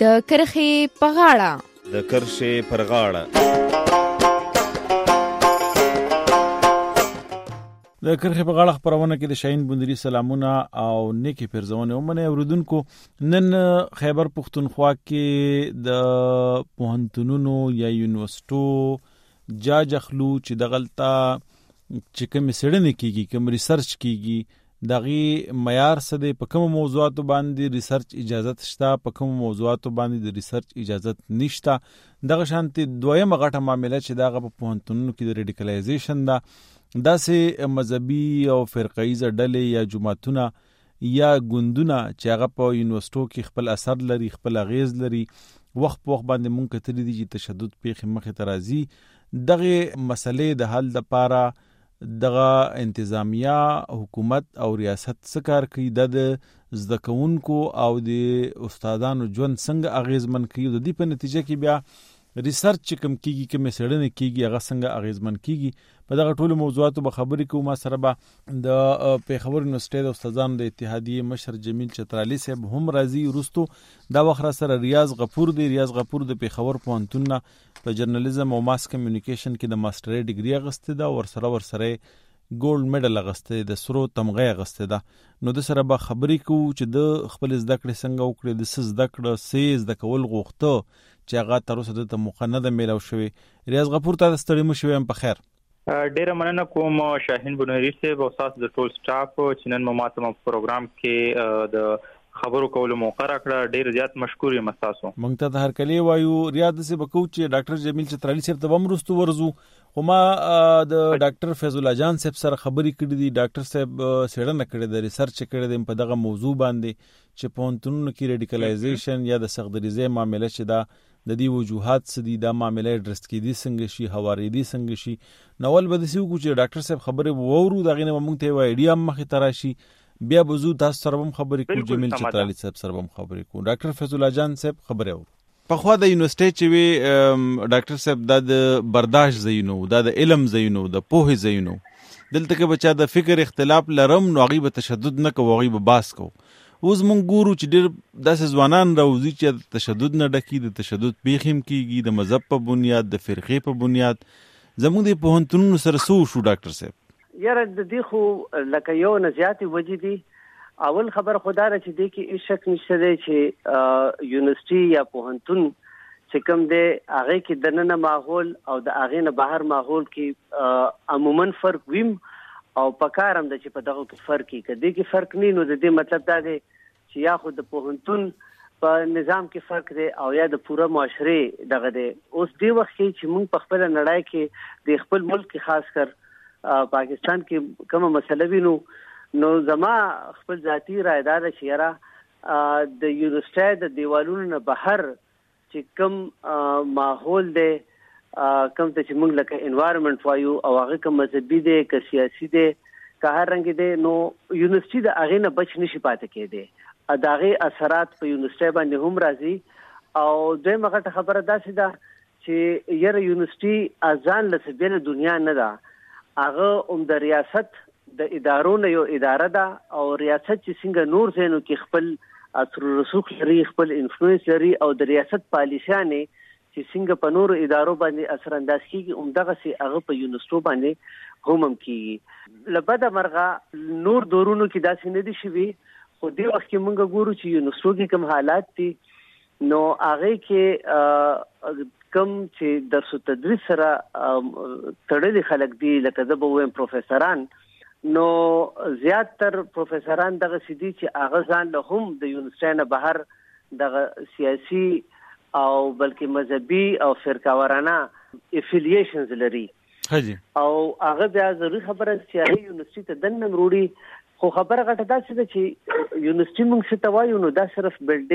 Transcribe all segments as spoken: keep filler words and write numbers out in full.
د کرښې په غاړه. د کرښې پر غاړه. د کرښې په غاړه خبرونه کې د شاهین بندري سلامونه او نیکی پیرزونه ومنه اوریدونکو. نن خیبر پختونخوا کې د پوهنتونونو یا یونیورسيټو جاج اخلو چې دغلطه چې کوم سړنه کیږي کوم ریسرچ کیږي دغه معیار څه دی، په کوم موضوعاتو باندې ریسرچ اجازه شته، په کوم موضوعاتو باندې د ریسرچ اجازه نشته. دغه شانتي دویمه غټه معاملې چې دغه په پوهنتونونو کې د ریډیکلایزیشن ده، داسې مذهبي او فرقه‌ایزه ډلې یا جماعتونه یا ګوندونه چې هغه په یونیورسيټو کې خپل اثر لري، خپل اغیز لري، وخت په وخت باندې مونږ کتري دي چې تشدد پیښې مخې ته راځي. دغه مسلې د حل لپاره دغه انتظامیه حکومت او ریاست څه کار کوي، د زده کوونکو او د استادانو ژوند څنګه اغیزمن کوي، د دې په نتیجه کې بیا ریسرچ چې کوم کیږي کوم سړنه کیږي هغه څنګه اغیزمن کیږي. په دغه ټولو موضوعاتو به خبرې کوو. ما سره به د پیښور یونیورسيټي د استادانو د اتحادیې مشر جمیل چترالی صاحب هم راځي. وروستو دا وخت سره ریاض غفور دی. ریاض غفور د پیښور پوهنتون په جرنالیزم او ماس کمیونیکیشن کې د ماسترۍ ډیګري اغسته ده، ورسره ورسره ګولډ میډل اغسته ده، سرو تمغه اغسته ده. نو د سره به خبرې کوو چې د خپل زده کړې څنګه وکړي، د څه زده کړه څه زده کول غوښته چې هغه تر اوسه د موقع نه ده میلاو شوی. ریاض غفور ته ستړي مو شوی په خیر. ډیره مننه کوم شاهین بنوري صاحب او تاسو د ټول سټاف چې نن مو ماته په پروګرام کې د خبرو کولو موقع راکړه. ډیر زیات مشکور یم تاسو. مونږ ته د هر کلی وایو. ریاض سے بکو چې ډاکټر جمیل چترالی صاحب ته ومرستو ورزو، خو ما د ډاکټر فیض الله جان صاحب سره خبرې کړې دي. ډاکټر صاحب سیړنه کړې ده، ریسرچ کړې ده په دغه موضوع باندې چې پوهنتونونو کې ریډیکلایزیشن یا د سختدریزه معاملې چې دا د دې وجوهات څه دي، دا معاملې اډرس کېدي څنګه شي، هواریدي څنګه شي. نوول به د سیو کو چې ډاکټر صاحب خبرې وورو دغه نه مونږ ته وایي ډیم مخې تراشي، بیا بزو تاسو سره هم خبرې کوو. جمیل چترالی صاحب سره هم خبرې کوو. ډاکټر فیض الله جان صاحب خبرې ورو. په خوا د یونیورسيټي چې وی ډاکټر صاحب د برداشت زینو، د علم زینو، د پوهې زینو، دلته کې بچا د فکر اختلاف لرم نو غیب تشدد نه کوي، غیب باس کو. اوس مونږ ګورو چې ډېر داسې ځوانان راوځي چې د تشدد نه ډکي، د تشدد پیښې کېږي د مذهب په بنیاد، د فرقې په بنیاد. زموږ د پوهنتونونو سره څه وشو ډاکټر صاحب؟ یاره د دې خو لکه یو نه زیاتې وجې دي. اول خبر خدا را چې دی کې هیڅ شک نشته دی چې یونیورسيټي یا پوهنتون چې کوم دی هغه کې دننه ماحول او د هغې نه بهر ماحول کې عموما فرق ویم او پکارم د چې په دغه کې فرق کې کدی کې فرق نه نو د دې مطلب دا دی چې یا خو د پوهنتون په نظام کې فرق دی او یا د پوره معاشره دغه دی. اوس دی وخت چې موږ په خپل نړۍ کې د خپل ملک خاص کر پاکستان کې کومه مسله وینو، نو زما خپل ذاتی رائے دا ده چې یاره د یونیورسيټي د دیوالونو نه بهر چې کوم ماحول دی، کوم ته چې موږ لکه انوایرنمنت وایو او هغه کوم مذهبي دی که سیاسي دی که هر رنګ دی، نو یونیورسيټي د هغې نه بچ نشي پاتې کېدی. د هغې اثرات په یونیورسيټي باندې هم راځي. او دویمه غټه خبره داسې ده چې یاره یونیورسيټي ځان له څه بېله دنیا نه ده، هغه هم د ریاست د ادارو نه یو اداره ده او ریاست چې څنګه نور ځایونو کې خپل اثر رسوخ لري، خپل انفلوئنس لري او د ریاست پالیسیانې چې څنګه په نورو ادارو باندې اثر انداز کیږي همدغسې هغه په یونیورسيټو باندې هم هم کیږي. له بده مرغه نور دورونو کې داسې نه دي شوي، خو دې وخت کې موږ ګورو چې یونیورسيټو کې کوم حالات دي، نو هغې کې کوم چې درس او تدریس سره تړلي خلک دي، لکه زه به وایم پروفیسران، نو زیاتر پروفیسران دغسې دي چې هغه ځان له هم د یونیورسيټي نه بهر دغه سیاسي او بلکې مذهبي او فرقاوارانه افیلیشنز لري او هغه بیا ضروري خبره چې هغه یونیورسيټي ته دننه وروړي. خو خبره غټه داسې ده چې یونیورسيټي موږ څه ته وایو نو دا صرف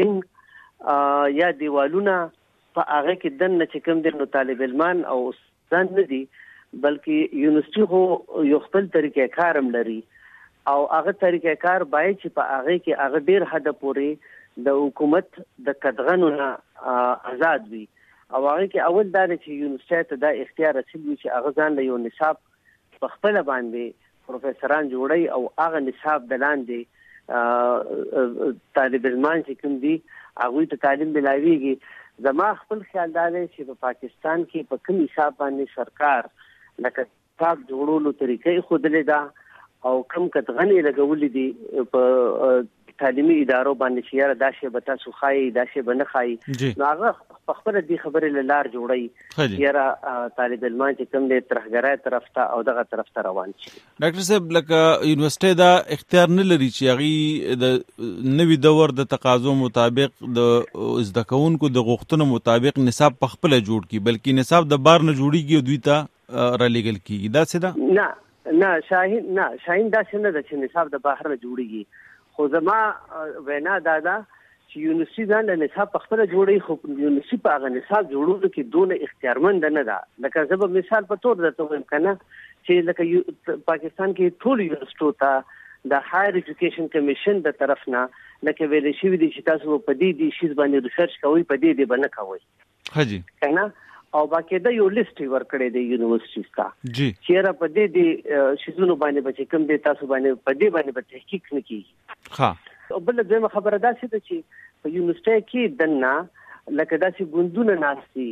بلډینګ یا دیوالونه په هغه کې دننه چې کوم دی نو طالب علمان او استادان نه دي، بلکې یونیورسيټي خو یو خپل طریقې کار هم لري او هغه طریقې کار باید چې په هغه کې هغه ډیر حد پورې د حکومت د قدغنو نه آزاد وي. او هغه کې اول دا چې یونیورسيټي ته دا اختیار اصل وي چې هغه ځان له یو نصاب په خپل باندې پروفیسوران جوړي او هغه نصاب د لاندې طالب علمان چې کوم دي هغه ته تعلیم ملاويږي زما خپل خیال دا دی چې په پاکستان کې په کوم حساب باندې سرکار لکه تاب جوړولو طریقې خودلې ده او کم کتغنې لګولې دي په تعلیمي ادارو باندې چې یاره دا شی به تاسو خای دا شی به نه خای نو هغه په خپل دې خبرې لار جوړي یاره طالب علمان چې کوم دې ترهګرای طرف ته او دغه طرف ته روان شي. ډاکټر صاحب لکه یونیورسيټي دا اختیار نه لري چې هغه د نوي دور د تقاضو مطابق د زده کوونکو د غوښتنو مطابق نصاب په خپل جوړ کړي بلکې نصاب د بار نه جوړیږي او دوی ته را لېږل کیږي. دا څه ده؟ نه نه شاهین نه شاهین دا څه نه ده چې نصاب د بهر نه جوړیږي خو زما وینا دادا چې یونیورسيټي ځان له نصاب په خپل جوړي خو یونیورسيټي په هغه نصاب جوړولو کې دونه اختیارمند نه ده. لکه زه به مثال په تور درته وایم کنه چې لکه پاکستان کې ټول یونیورسيټو ته د هایر ایجوکیشن کمیشن د طرف نه لکه ویل شوی دي چې تاسو په دې دي شیز باندې ریسرچ کوئ په دې دې باندې کوئ حاجی کنه او باقاعده یو لیست ورکړی دی یونیورسيټي ته جی چیرې په دې دي شیزونو باندې به کوم دي تاسو باندې په دې باندې به تحقیق نکړي. ها او بل دغه خبره ده چې چې په یونیورسيټي کې دنه لکه داسې ګوندونه ناشتي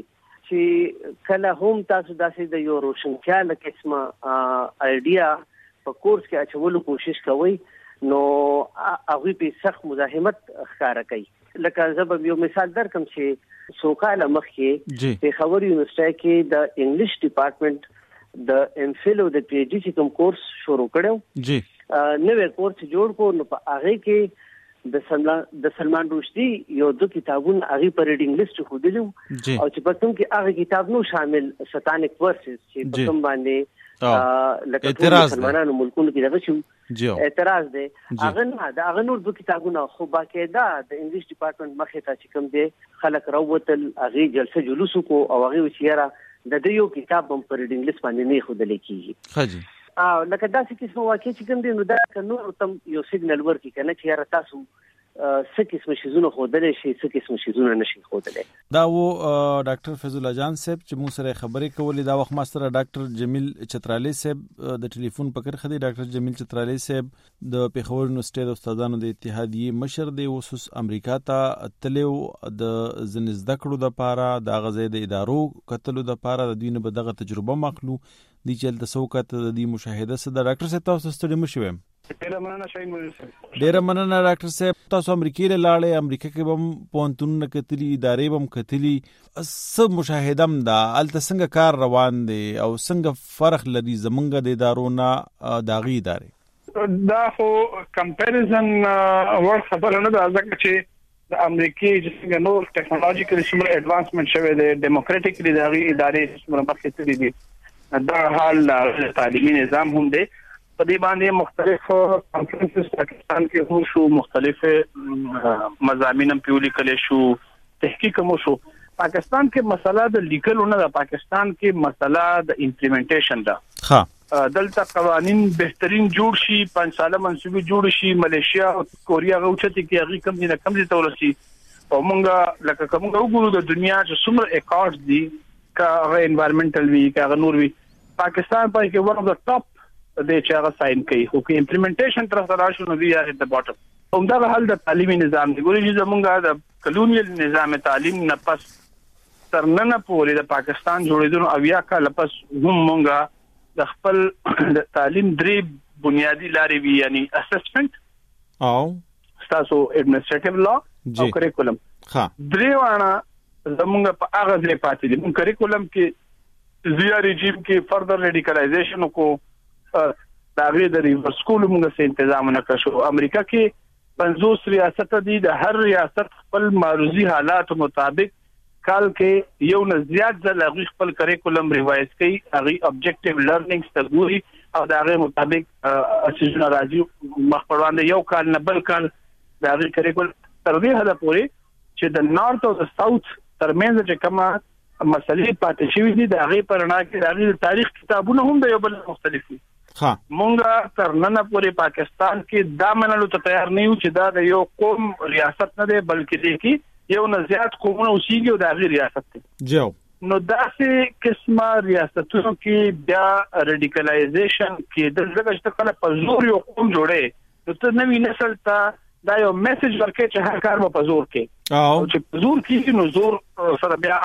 چې کله هم تاسو داسې د یو روشنتیا لکه اسمه ایډیا په کورس کې اچولو کوشش کوي نو هغه په سخت مزاحمت ښکارا کوي. لکه زه به یو مثال درکم چې سوکاله مخکې په خبر یونیورسيټي کې د انګلیش ډپارټمنټ د ام فل او د پی ایچ ډي کوم کورس شروع کړو جی نوې کورس جوړ کو نو په هغه کې د سلمان د سلمان رشدي یو دو کتابونه هغه په ریډینګ لیست خو دلو او چې په کوم کې هغه کتاب نو شامل ساتانیک ورسز چې په کوم باندې لکه اعتراض مسلمانانو ملکونو کې دغه شو اعتراض دی هغه نه دا هغه نور دو کتابونه خو باقاعده د انګلیش ډپارټمنټ مخې ته چې کوم دی خلک راوتل هغه جلسه جلوس کو او هغه وشيره د دې یو کتاب هم پر ریډینګ لیست باندې نه خو دلې کیږي. ها جی او لکه داسې کیسه واقع چې کوم دی نو دا نور تم یو سیګنل ورکی کنه چې یاره تاسو څه قسم شیزونه خودلې شي څه قسم شیزونه نشي خودلې. دا و ډاکټر فیض الله جان صاحب چې موږ سره خبرې کولې دا وخت ماستر ډاکټر جمیل چترالی صاحب د ټلیفون پکړ خدي. ډاکټر جمیل چترالی صاحب د پیښور یونیورسيټي د استادانو د اتحادیې مشر دی اوس امریکا ته تلو د زنځ دکړو د پاره د غزې د ادارو کتلو د پاره د دینه به دغه تجربه مخلو دي چې د سوکات د دې مشاهده سره د ډاکټر صاحب تاسو ستړي مشوم. ډیره مننه شاهین مولوی. ډیره مننه ډاکټر صاحب. تاسو امریکا له لاړې امریکا کې بم پونتون کتلی ادارې بم کتلی سب مشاهدم دا الته څنګه کار روان دي او څنګه فرق لري زمونږ د ادارو نه داغي ادارې؟ دا خو کمپیریزن ور خبره نه ده ځکه چې د امریکای چې څنګه نور ټیکنالوژیکل څومره اډوانسمنت شوی دی ډیموکراټیکلی دغه ادارې څومره مخکې تللي دي دا حال د تعلیمي نظام هم دی په دې باندې مختلف کانفرنسز پاکستان کې هم شو مختلف مضامین هم پیولي کلی شو تحقیق هم شو. پاکستان کې مسله د لیکلو نه ده پاکستان کې مسله د امپلیمنټیشن ده. ها دلته قوانين بهترین جوړ شي پنځه ساله منسوبي جوړ شي ملیشیا او کوریا غوچتي کې هغه کم نه کم دي تولسي او مونږه لکه کومه وګورو د دنیا چې څومره اکارډز دي کا انوایرنمنټل وی کا نور وی پاکستان په کې ون اف د ټاپ د چاغه ساين کوي خو کې امپلیمنټیشن تر سره شو نو وی ار ایت د باټم. همدا حل د تعلیمي نظام دی ګوري چې زمونږه د کلونیل نظام تعلیم نه پس تر نن پورې د پاکستان جوړېدو او یا کله پس هم مونږه د خپل د تعلیم درې بنیادی لارې وی یعنی اسسمنت او تاسو ایڈمنسټریټیو لا او کریکولم. ها درې وانه زمونږ په هغه ځای پاتې دي. مونږ کریکولم کې زیا رژیم کې فردر ریډیکلایزیشن کو دا غیر د ریورس سکول موږ سه تنظیم نه کړو. امریکا کې پنځوس ریاست دي د هر ریاست خپل معروضی حالات مطابق کال کې یو نه زیات ځله غوښ خپل کریکولم ریوایز کوي هغه ابجیکټیو لرنینګ ستګوري او دا غیر مطابق اساسونه راځي مخ پروانه یو کال نه بل کال دا غیر کریکولم تر دې حد پورې چې د نارث او د ساوث ترمنځ چې کومه مسلې پاتې شوې دي د هغه پرنا کې د هغه تاریخ کتابونه هم د یو بل مختلف دي. ها مونږه تر نن پورې پاکستان کې دا منلو ته تیار نه یو چې دا د یو قوم ریاست نه دی بلکې دی کې یو نه زیات قومونه اوسېږي او د هغه ریاست دی. جو نو داسې قسمه ریاستونو کې بیا ریډیکلایزیشن کې د ځکه چې کله په زور یو قوم جوړي نو ته نوی نسل ته دا یو میسج ورکړي چې هر کار په زور کې او چې په زور کې نو زور سره بیا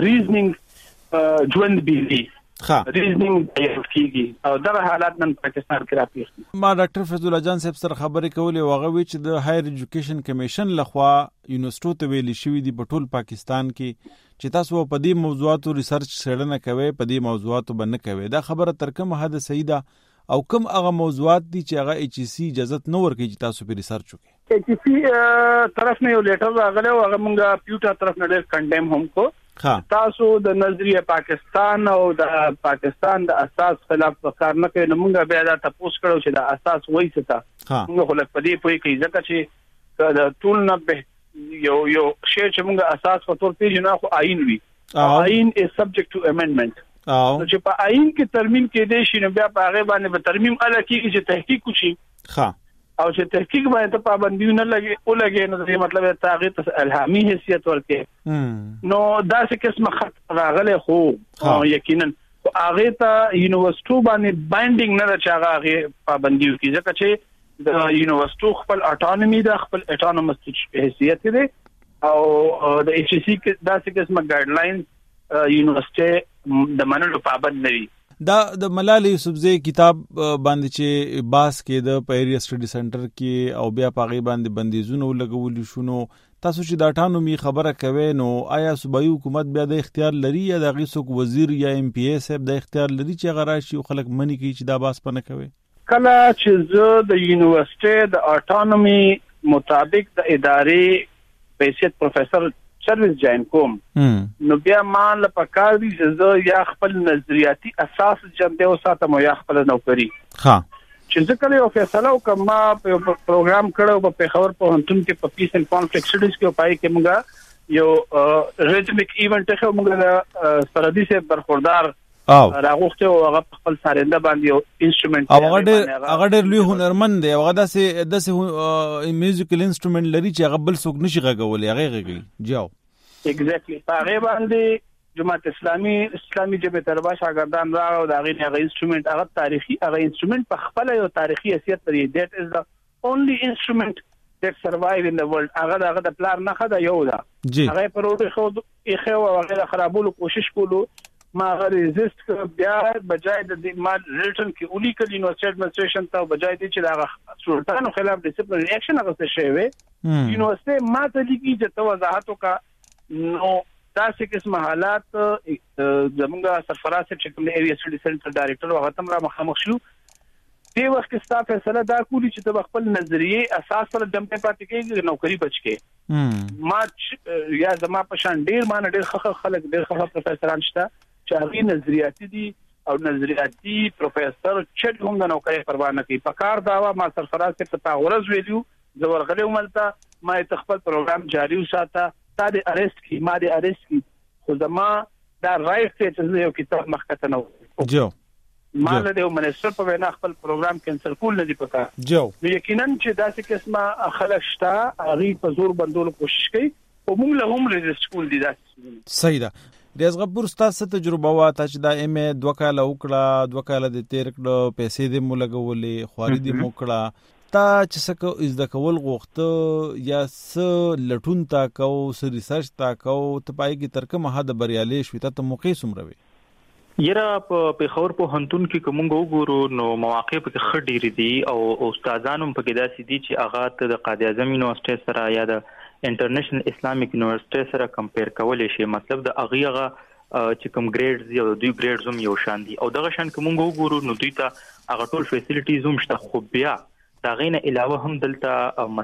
ریزنینګ ژوند بيلي ها ریزنینګ کېږي او دا حالات نن پاکستان کې راپېښ ما ډاکټر فیض الله جان صاحب سره خبرې کولې او هغه وی چې د هایر ایجوکیشن کمیشن لخوا یونیورسيټو ته ویل شوی دی په ټول پاکستان کې چې تاسو په دې موضوعاتو ریسرچ څېړنه کوئ په دې موضوعاتو باندې کوئ دا خبره تر کومه حد صحیح ده او کوم هغه موضوعات دي چې هغه ایچ سی اجازه نه ورکوي چې تاسو په ریسرچ وکړئ ایچ سی طرف نه یو لیټر راغلی او هغه موږ پیوټا طرف نه ډېر کنډیم هم کو تاسو د نظریه پاکستان او د پاکستان د اساس خلاف کار نه کوي نو موږ بیا دا تاسو کړو چې د اساس وایي څه موږ خلک په دې پوي کې ځکه چې د ټول نه به یو یو شی چې موږ اساس په تور پیژنو خو آئین وي آئین is subject to amendment او چې په آئین کې ترمیم کې دي شي نو بیا په هغه باندې به ترمیم اله کېږي چې تحقیق وشي ها او چې تحقیق باندې ته پابندي نه لګي او لګي نو دا مطلب تاغیر ته الهامي حیثیت ورکړي نو دا څه قسمه خط راغله خو یقینا هغه ته یونیورسيټو باندې بایندینګ نه راځي هغه پابندي کوي ځکه چې د یونیورسيټو خپل اټانومي د خپل اټانومس حیثیت دی او د ایچ سی کې دا څه قسمه ګایډلاین یونیورسيټي د منلو پابند نه وي دا د ملال یوسفزئی کتاب باندې چې باس کې د پیری سټډي سنټر کې او بیا پاغي باندې بندیزونه لګول شونو تاسو چې دا اټانومي خبره کوي نو آیا صوبایي حکومت بیا د اختیار لري یا د غیسوک وزیر یا ام پی ایس د اختیار لري چې غراشي او خلک منی کوي چې دا باس پنه کوي کله چې زه د یونیورسيټي د اټانومي مطابق د ادارې حیثیت پروفیسور سرویس جاین کوم نو بیا مان له پکار دي چې زه یا خپل نظریاتي اساس جنبه او ساتم یا خپل نوکری ها چې ځکه یو فیصله وکم ما په پروګرام کړو په پیښور په هنتون کې په پیس اینڈ کانفلکټ سټډیز کې پای کې موږ یو ریتمیک ایونت ته موږ سرحدي سے برخوردار او راغوخته او هغه خپل سارنده باندې یو انسټرومنت او هغه ډېر هغه ډېر لوی هنرمند دی هغه داسې داسې میوزیکل انسټرومنت لري چې هغه بل څوک نشي غږولای هغه غږي جاو ایگزیکټلی هغه باندې جماعت اسلامي اسلامي جبهه طلبه شاګردان را او دا غي هغه انسټرومنت هغه تاریخي هغه انسټرومنت په خپل یو تاریخي حیثیت لري that is the only instrument that survive in the world هغه هغه د پلان نه خدا یو دا هغه پروډ خو یې خو هغه خرابولو کوشش کولو ما ریزیست بیا بجای د ما ریټن کې اولی کلی یونیورسيټي اډمنسټریشن ته بجای دي چې دا سلطانو خلاف ډیسپلینری اکشن هغه څه شوی یونیورسيټي ما ته لګي چې تو وضاحت کا نو دا څه قسم حالات زمونږ سرفراز چې کوم ایریا سټډي سنټر ډایریکټر هغه تم را مخامخ شو دې وخت کې ستا فیصله دا کولی چې د خپل نظریه اساس پر دمپه پاتې کېږي نوکری بچ کې ما یا زما په شان ډیر مان ډیر خخ خلک ډیر خخ پروفیسوران شته چې هغه نظریاتي دي او نظریاتي پروفیسور چې هم د نوکری پروا نه کوي په کار داوا ما سرفراز ته تاورز ویلو زور غلې وملته ما خپل پروګرام جاری وساته تا د اریست کی ما د اریست کی خو زما دا رائټ ته چې یو کتاب مخکته نه جو ما له یو منسټر په وینا خپل پروګرام کینسل کول نه دی پکا جو یقینا چې دا څه قسمه خلک شته هغه په زور بندولو کوشش کوي او موږ له هم ريزست کول دي دا صحیح ده ریاض غفور ستاسو تجربه وا ته چې دا ایم ای دوه کال وکړه دوه کال د تیر کړه پیسې دې مو لګولې خواري دې مو کړه تا چې څه از د کول غوښته یا څه لټون تا کو څه ریسرچ تا کو ته پای کې تر کومه حد بریالي شوې ته موقع سمروي یره په پیښور په هنتون کې کوم وګورو نو مواقع په خړ ډېری دي او استادانو په کې داسې دي چې هغه د قائد اعظم یونیورسيټي سره یا د انټرنیشنل اسلامیک یونیورسيټي سره کمپیر کولای شي مطلب د اغه چې کوم ګریډز یو دوی ګریډز هم یو شان دي او دغه شان کوم وګورو نو دوی ته هغه ټول فیسیلیټیز هم شته خو بیا دا غینه علاوه هم دلته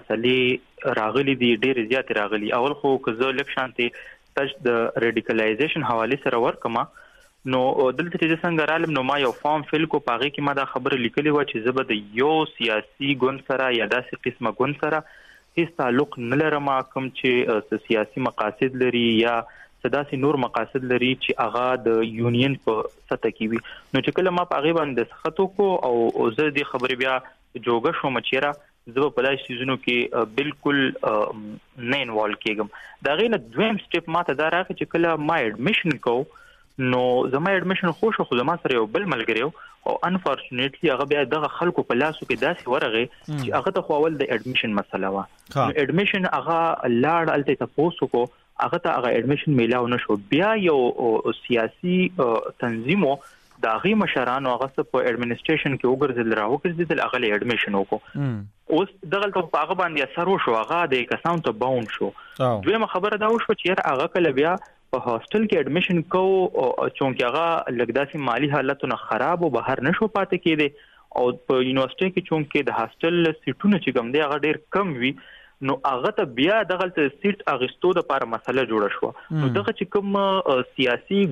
مسلې راغلي دي ډېر زیات راغلي اول خو کزه لک شانتي تج د ریډیکلایزیشن حواله سره ورکما نو دلته چې څنګه رالم نو ما یو فارم فیل کو پاغي کې ما دا خبره لیکلې و چې زبد یو سیاسي ګوند سره یا داسې قسمه ګوند سره هیڅ تعلق نه لرم کوم چې سیاسي مقاصد لري یا سداسي نور مقاصد لري چې هغه د یونین په سطح کې وي نو چې کله ما پاغي باندې سختو کو او زه دې خبرې بیا جوګه شوم چیرې زه په دای سيزونو کې بالکل نه انوالو کېږم دا غینه دویم سټپ ماته دا راغی چې کله ما اډمیشن کو نو زما اډمیشن خو شو خو زما سره یو بل ملګری او انفورچونټلی هغه بیا دغه خلکو په لاسو کې داسې ورغه چې هغه ته خو اول د اډمیشن مسله و نو اډمیشن هغه لاړ الته تاسو کو هغه ته هغه اډمیشن میلاو نشو بیا یو سیاسي تنظیمو دا غي مشرانو هغه په اډمنستریشن کې وګرځل راوګرځل هغه له اډمیشن وکړو اوس دغه ته هغه باندې اثر وشو هغه د اکاونټ ته باوند شو دویمه خبره دا وشو چې هغه کله بیا په هاستل کې اډمیشن کو چونکه هغه لګداسي مالی حالتونه خراب او بهر نشو پاتې کېده او په یونیورسيټي کې چونکه د هاستل سیټونه چې کوم دی هغه ډیر کم وي نو هغه ته بیا دغه سیټ اغستو د لپاره مسله جوړه شو نو دغه چې کوم سیاسي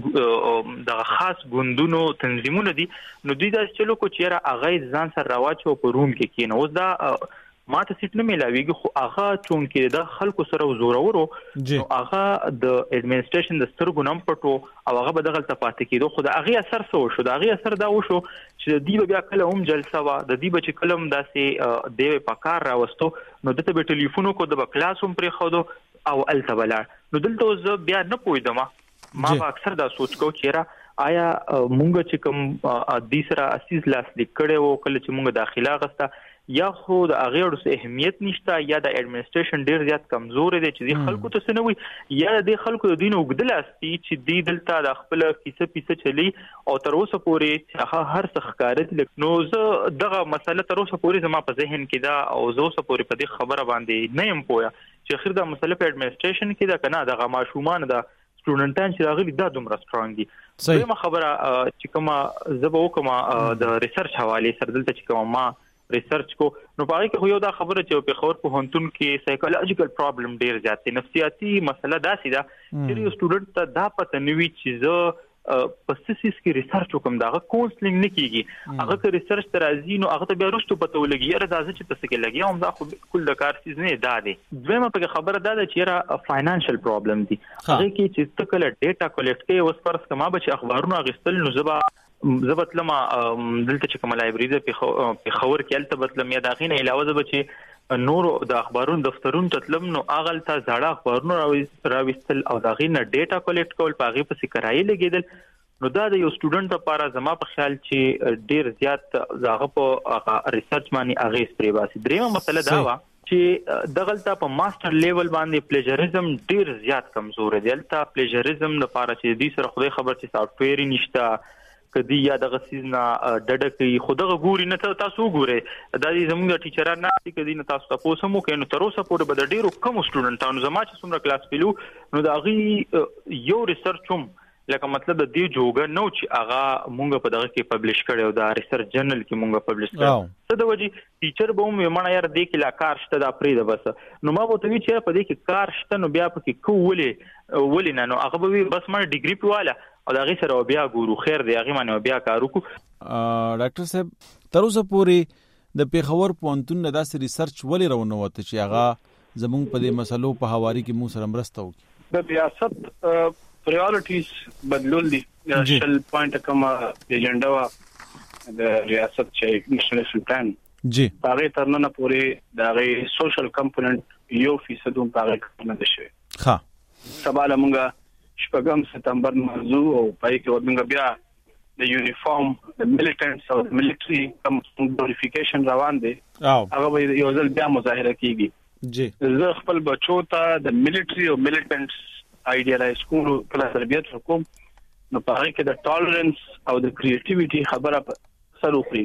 دغه خاص ګوندونو تنظیمونه دي نو دوی دا چلو کو چیرې هغه ځان سره راوچو په روم کې کینو اوس دا ماته سیټ نه ملاویږي خو هغه چونکه د خلکو سره زورورو نو هغه د اډمنستریشن د سترګو نم پټو او هغه به دغه تپاتې کېدو خو د هغه اثر څه وشو د هغه اثر دا وشو چې دی بیا کله هم جلسه وا د دی بچ کلم داسې دی په کار راوستو نو دته به ټلیفون کو د کلاس هم پرې خودو او التبلا نو دلته زه بیا نه پویدم ما اکثر دا سوچ کو چیرې آیا مونږ چې کوم د سره اساس لاس لیکړې وو کله چې مونږ داخله غسته یا خو د هغه ورسره اهمیت نشته یا د اډمنستریشن ډیر زیات کمزور دي چې د خلکو ته سنوي یا د خلکو د دین وګدل استي چې د دلته د خپل کیسه پیسه چلی او تر اوسه پورې هغه هر څه ښکارت نو زه دغه مسله تر اوسه پورې زما په ذهن کې دا او زه اوسه پورې په دې خبره باندې نه يم پوهه چې اخر دا مسله په اډمنستریشن کې دا کنه دغه ماشومان دا سټوډنټان چې راغلي دا دومره سترونګ دي دویمه خبره چې کومه زه به وکم د ریسرچ حواله سره دلته چې کوم ما ریسرچ کو نو پاره کې خو یو دا خبره چې په خبر په هنتون کې سایکولوژیکل پرابلم ډیر زیات دي نفسیاتي مسله دا سي دا چې یو سټوډنټ ته دا پته نوي چې زه په سیسیس کې ریسرچ وکم دا کونسلینګ نه کیږي هغه که ریسرچ تر ازي نو هغه ته بیا رښتو پته ولګي یاره دا چې تاسو کې لګي هم دا خو کل د کار سیز نه دا دي دویمه په خبره دا چې یاره فاینانشل پرابلم دي هغه کې چې تکل ډیټا کلیکټ کې اوس فرض کما به چې اخبارونه غستل نو زبا زبط لما دلته چې کوم لایبرری ده په خبر کې الته بتلم یا داغینه علاوه زب چې نور د اخبارونو دفترونو تطلب نو اغل ته زړه اخبارونو راوستل او داغینه ډیټا کلیکټ کول پاغي په سکرای لګیدل نو دا د یو سټوډنټ لپاره زما په خیال چې ډیر زیات زاغه په ریسرچ باندې اغیز پرې باسي دریمه مسله دا و چې دغلطه په ماستر لیول باندې پلیجریزم ډیر زیات کمزور دی دلته پلیجریزم لپاره چې دې سره خدای خبر چې سافټ ویر نشته کدی یا دغه سیزنا ډډه کوي خدغه ګوري نه تاسو ګوره د دې زموږ ټیچران نه دي کدی نه تاسو تاسو مو کینو تر اوسه پورې بد ډیرو کم سټوډنټانو زما چې څومره کلاس پیلو نو دا غي یو ریسرچ هم لکه مطلب د دې جوګه نو چې هغه مونږ په دغه کې پبلش کړو دا ریسرچ جرنل کې مونږ پبلش کړو څه د وجې ټیچر به مې مړه یار دې کې لا کار شته دا پرې ده بس نو ما وته وی چې په دې کې کار شته نو بیا پکې کوولې ولې نه نو هغه به بس ما ډیګري پیواله او دا غي سره بیا ګورو خیر دی هغه باندې بیا کار وکړو ډاکټر صاحب تر اوسه پورې د پیښور پونتون نه داسې ریسرچ ولې راونه وته چې هغه زموږ په دې مسلو په حواله کې مو سره مرسته وکړي د ریاست پرایورټیز بدلول دي شل پوینټ کوم ایجنډا وا د ریاست چې نېشنل پلان جی هغه ترنه پورې د غي سوشل کمپوننت یو فیصد هم هغه نه شي ها سبا لمغه شپږم سپتمبر موضوع او پای کې ورنګ بیا د یونیفارم د ملیټنټس او ملټری کوم ګلوریفیکیشن روان دي هغه یو ځل بیا مظاهره کیږي جی زه خپل بچو ته د ملیټری او ملیټنټس ایډیالایز کوم کله تربیت وکوم نو په هغه کې د ټالرنس او د کریټیویټي خبره سره وکړي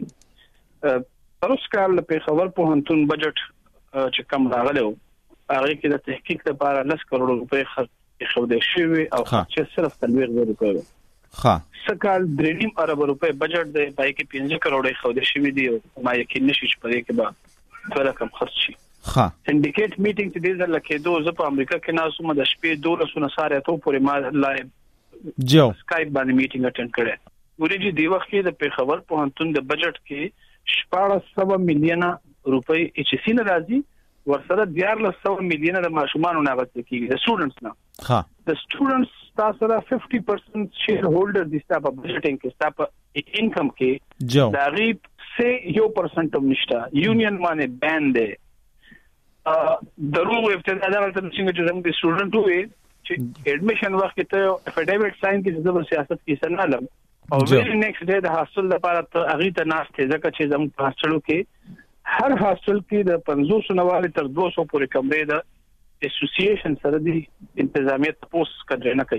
پروس کال په خبر په هنتون بجټ چې کم راغلو هغه کې د تحقیق لپاره لس کروڑ روپۍ خرڅ خو د شوی او چې صرف تلوير ورکړو ها سکال دریم ارب روپے بجټ دی پای کې پنځه کروڑ خو د شوی دی ما یقین نشي چې پرې کې به ټول کم خرڅ شي ها سندیکیټ میټینګ چې د ځل کې دوه ز په امریکا کې ناسو مده شپې دوه سونه ساره ته پورې ما لایو جو سکایپ باندې میټینګ اټینډ کړه ورېږي دی وخت کې د پیښور په هنتون د بجټ کې شپږ سوه میلیونه روپۍ چې سینه راځي ورسره دیار له سوه میلیونه د ماشومان نه غوښتل کیږي د سټوډنټس نه ها د سټوډنټس تاسو را fifty percent شیر هولډر د ستا په بجټینګ کې ستا په انکم کې جو دا غیب سه یو پرسنټ هم نشته یونین باندې بان دی درو ابتدا دا ورته څنګه چې زموږ سټوډنټ وي چې اډمیشن وخت ته افیډیویټ ساين کې د سیاست کې سنالم او ویل نیکسټ ډے د هاستل لپاره ته اغه ته ناشته ځکه چې زموږ په هاستلو کې هر هاستل کې د پنځوس نواله تر دوه سوه پورې کمرې د اسوسییشن سره د انتظامیه تاسو کډه نه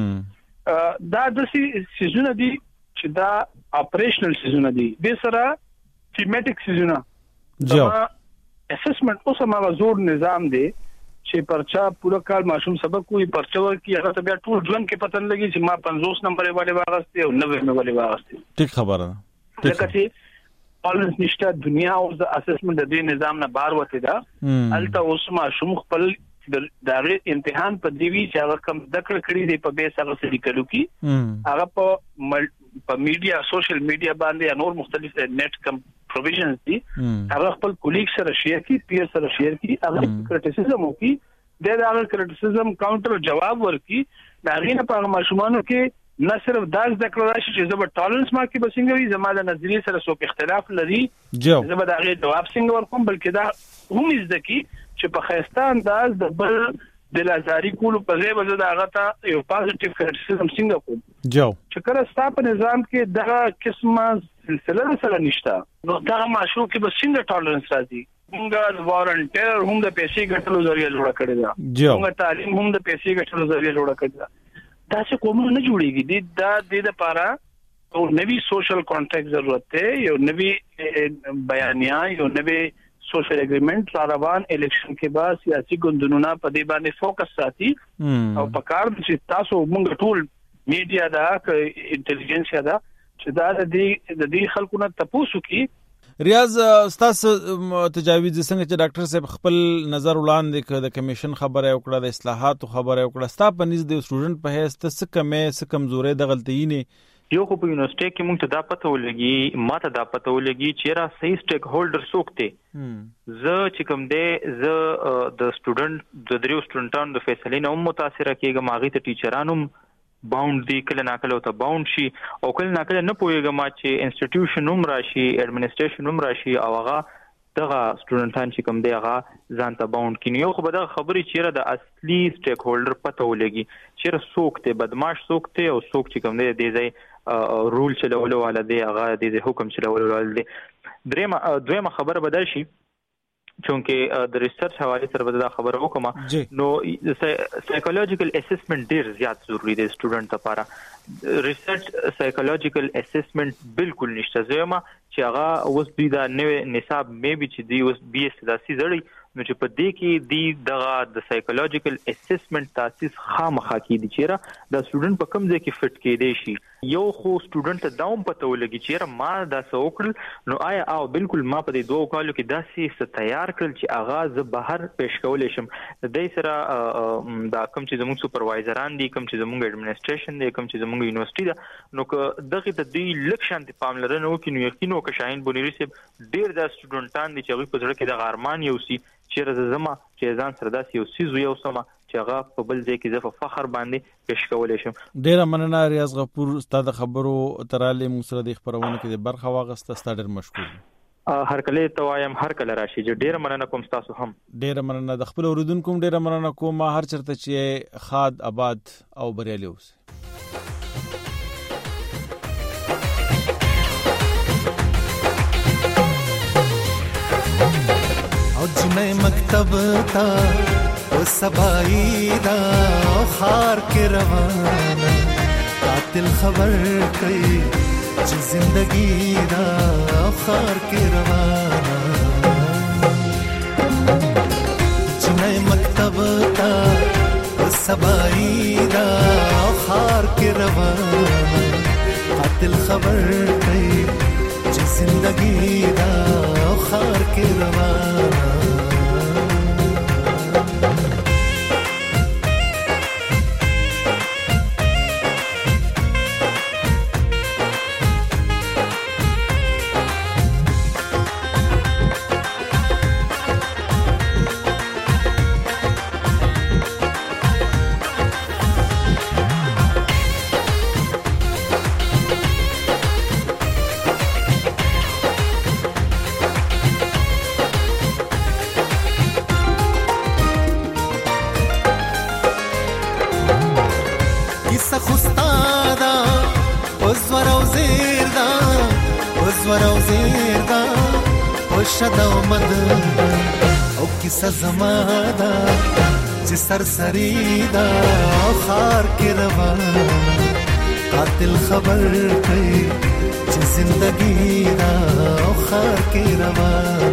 کوي دا د سيزونه دي چې دا اپریشنل سيزونه دي د سره تیمټیک سيزونه جو اسسمنت اوس ما زور نظام دی چې پرچا پورا کال ماشوم سبق کوئی پرچا ورکی هغه ته بیا ټول ژوند کې پتن لګي چې ما پنځوس نمبر والے واغسته او نوے والے واغسته ټیک خبره ده چې اولنس نشته دنیا او د اسسمنت د دې نظام نه بار وته دا الته اوس ماشوم خپل د دغه امتحان په دیوی چې هغه کم ذکر کړی دی په بیس هغه سړي کړو کی هغه په په میډیا سوشل میډیا باندې نور مختلف نیټ کم پروویژنز دي هغه خپل کولیګ سره شیر کی پیر سره شیر کی هغه کرټیسزم وکي د هغه کرټیسزم کاونټر جواب ورکي دا غینه په ماشومانو کې نه صرف داس ډیکلریشن چې زبر ټالرنس ما کې بسنګوي زماده نظریه سره څوک اختلاف لري زبر دا غي جواب څنګه ورکوم بلکې دا هم زدکی چې په خيسته انداز د بل د لازاري کولو په ځای به دا هغه ته یو پازټیو کرټیسزم څنګه کوم جو چې کله ستاسو نظام کې دغه قسمه سلسله سره نشته نو دا ماشو کې به څنګه ټالرنس راځي موږ وارنټیر هم د پیسې ګټلو ذریعہ جوړ کړی دا موږ تعلیم هم د پیسې ګټلو ذریعہ جوړ کړی دا دا څه کوم نه جوړیږي دا د لپاره او نوی سوشل کانټیکټ ضرورت دی یو نوی بیانیه یو نوی سوشل اګریمنٹ را روان الیکشن کې بعد سیاسي ګوندونه په دې باندې فوکس ساتي او په کار چې تاسو موږ ټول میډیا دا انټيليجنس دا چې دا د دې د دې خلکو نه تاسو کې ریاض استاد تجاویز څنګه چې ډاکټر صاحب خپل نظر وړاندې کړ د کمیشن خبره وکړه د اصلاحاتو خبره وکړه ستاسو په نږدې د سټوډنټ په هیڅ څه کمې څه کمزورې د غلطۍ نه یو خو په یونیورسيټي کې موږ ته دا پته ولګي ماته دا پته ولګي چې را صحیح سټیک هولډر څوک دی زه چې کوم دی زه د سټوډنټ د دریو سټوډنټانو د فیصلې نه متاثر کېږم هغه ته ټیچرانو باوند دی کله ناکله ته باوند شي او کله ناکله نه پوهیږم چې انسټیټیوشن هم راشي اډمنسټریشن هم راشي او هغه دغه سټوډنټان چې کوم دی هغه ځان ته باوند کینی یو خو به دغه خبرې چیرې د اصلي سټیک هولډر پته ولګي چیرې څوک دی بدمعاش څوک دی او څوک چې کوم دی د دې رول چلولو والا دی هغه د حکم چلولو والا دی درېمه دویمه خبره بدل شي چونکه د ریسرچ حواله سره به دا خبره وکم نو سایکولوژیکل اسسمنت ډیر زیات ضروری دی سټوډنټ لپاره ریسرچ سایکولوژیکل اسسمنت بالکل نشته زما چې هغه اوس دوی دا نوې نصاب مې به چې دی اوس بي اس داسي زړی نو چې په دې کې دی دغه د سایکولوژیکل اسسمنت تاسیس خامخا کې دي چیرې د سټوډنټ په کوم ځای کې فټ کې دی شي یو خو سټوډنټ ته داوم پته ولګي چې ما دا څوکړل نو آیا او بالکل ما په دې دوه کالو کې داسې تیار کړل چې اغاز بهر پېښ کولې شم د دې سره دا کوم چې زموږ سپروایزران دي کوم چې زموږ اډمنسټریشن دي کوم چې زموږ یونیورسيټي ده نو که دغه د دې لکشن ته پاملرنه وکړي نو یقینو که شاهین بونیری سیب ډیر د سټوډنټان دي چې هغه په ځړ کې د غارمان یو سي چیرې زما چې ځان سره داسې یو سیزو یو سما چې هغه په بل ځای کې زه فخر باندې پېښ کولای شم ډیر مننه ریاض غفور استاد خبرو تراله موږ سره د خبرونه کې د برخه واغسته ستاسو ډیر مشکور هر کله توایم هر کله راشي چې ډیر مننه کوم تاسو هم ډیر مننه د خپل اوریدونکو ډیر مننه کوم هر چرته چې خاد آباد او بریالي اوسه او جنای مکتب تا او سبایی دا او خار کې روانه قاتل خبر کوي چې زندگی دا او خار کې روانه جنای مکتب تا او سبایی دا او خار کې روانه قاتل خبر کوي چې زندگی دا او خار کې روانه کیسه خوستادا اوزور او زیر دا اوزور او زیر دا خوشد آمد او کیسه زمادا چې سرسری دا خار کې روان قاتل خبر کوي چې زندگی دا خار کې روان